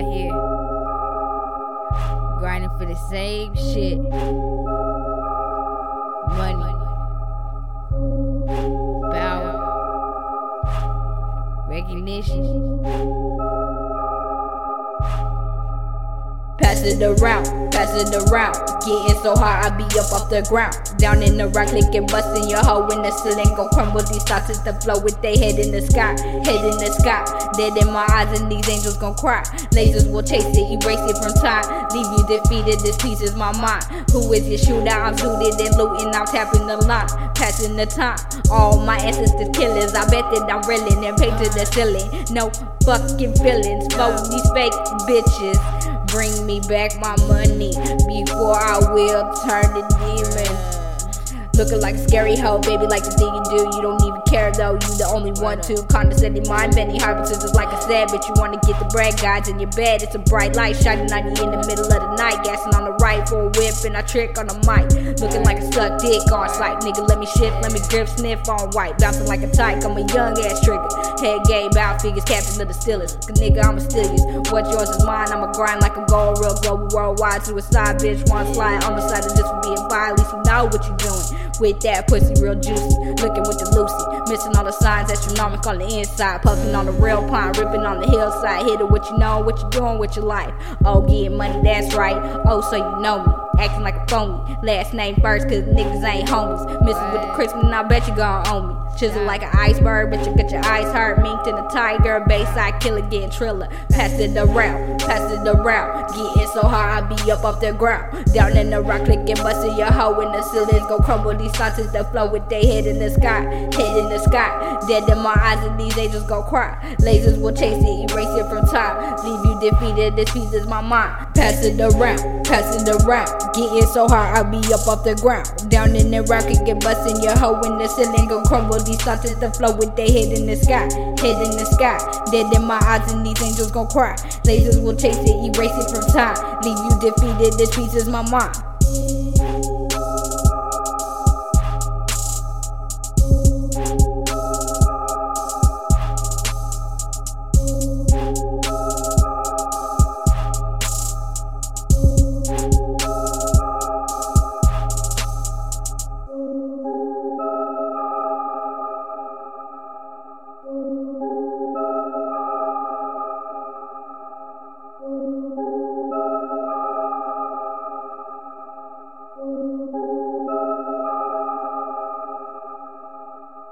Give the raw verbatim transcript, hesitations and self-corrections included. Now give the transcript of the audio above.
out here grinding for the same shit. Money, power, recognition. Pass it around, pass it around. Getting so high, I be up off the ground. Down in the rock, licking, busting your hoe in the ceiling. Gon' crumble these thoughts as the flow with they head in the sky. Head in the sky, dead in my eyes, and these angels gon' cry. Lasers will chase it, erase it from time. Leave you defeated, this piece is my mind. Who is your shooter? I'm suited and looting, I'm tapping the line. Passing the time, all my ancestors killers. I bet that I'm reeling and paid to the ceiling. No fucking feelings, vote these fake bitches. Bring me back my money before I will turn to demon. Looking like a scary hoe, baby, like the thing you do. You don't even care though, you the only one to. Condescending mind bending hypersenses like I said, but you wanna get the brag guides in your bed. It's a bright light shining on you in the middle of the night. Gassing on the right for a whip and I trick on the mic. Looking like a stuck dick on sight. Nigga, let me shift, let me grip, sniff on white. Bouncing like a tyke, I'm a young ass trigger. Head game, bow figures, captain of the Steelers. Nigga, I'm a Steelers. What yours is mine, I'ma grind like a gold, real global, worldwide. Suicide bitch, wanna slide on the side of this for being bi. At least you know what you doing. With that pussy real juicy, looking with the Lucy, missing all the signs astronomical on the inside, puffing on the real pine, ripping on the hillside, hit it what you know, what you doing with your life. Oh, getting money, that's right. Oh, so you know me, acting like a phony. Last name first, cause niggas ain't homies. Missing with the Christmas, I bet you gon' own me. Chisel like an iceberg, but you got your eyes hurt. Minked in a tiger, bayside killer, getting triller. Pass it around, pass it around. Getting so high, I be up off the ground. Down in the rock, clicking, busting your hoe in the ceilings. Go crumble these thoughts as they flow with they head in the sky. Head in the sky, dead in my eyes, and these angels gon' cry. Lasers will chase it, erase it from time. Leave you defeated, this piece is my mind. Pass it around, pass it around. Getting so high, I be up off the ground. Down in the rock, clicking, busting your hoe in the ceiling. Go crumble these thoughts as they flow with they head in the sky. Head in the sky, dead in my eyes, and these angels gon' cry. Lasers will chase it, erase it from time. Leave you defeated, this piece is my mind.